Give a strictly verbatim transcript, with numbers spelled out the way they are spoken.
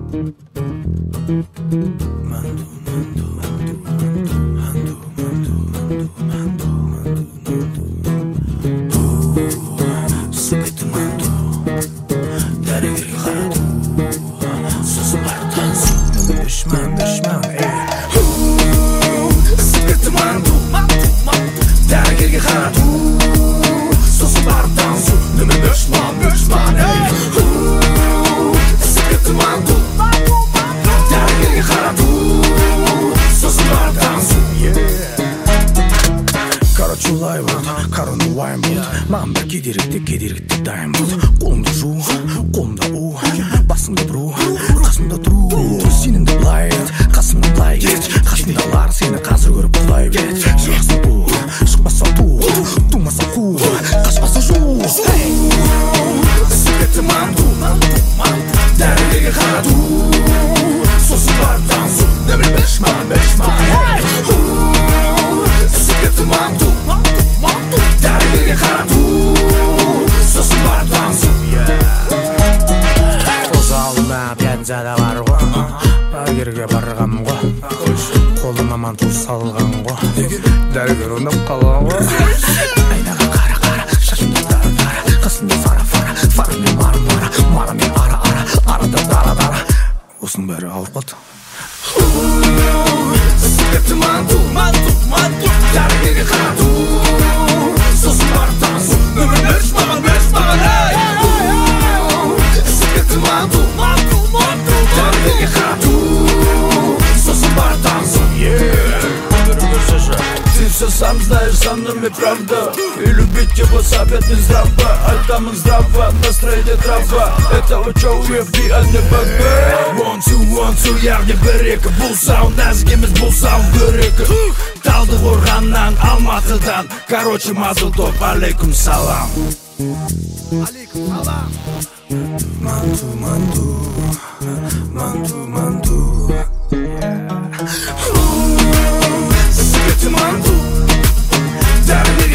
маған бір кедергіде кедергіде дайын бол. Қолымда жу, қолымда у, басымда бұру, қасымда тұру. Сенімді былай ет, қасымда былай кет. Қасымдалар сені қазір көріп құлай бет. Шықса бу, шықпаса ту, тумаса қу, қашпаса жу. Сүйкетті манту, дәрігерге қарату, сосын барып таңсу. Нөмір бешман, бешман. Сүйкетті манту, дәрігерге қарату, сосын барып таңсу. Озалына пензада бар ғой, дәрігерге барғам ғой. Қолыма манту салған ғой, дәрігер ұнап қалған ғой. Айнаға қара қара, шашымда дара дара, қасымда фара фара, фарамен мара мара, марамен ара ара, арада дара дара. Осының бәрі ауыр қалды. Сүйкетті манту, манту, манту, дәрігерге қарату, сосын барып таңсу. Нөмір беш маған, беш маған, ей. Сүйкетті манту, манту, манту, дәрігерге қарату, сосын барып таңсу. Ты все сам знаешь, со мной правда. И любить его совет не здраво. Альтамын здраво, настроение трава. Это учу ю эф ди, а не БГ. One two, one two, яғни бір екі. Бұл сау нәзік емес, бұл сау бір екі. Талдықорғаннан, Алматыдан. Короче, мазыл топ, алейкум салам. Алейкум салам. Манту, манту, манту, манту. Сүйкетті манту, дәрігерге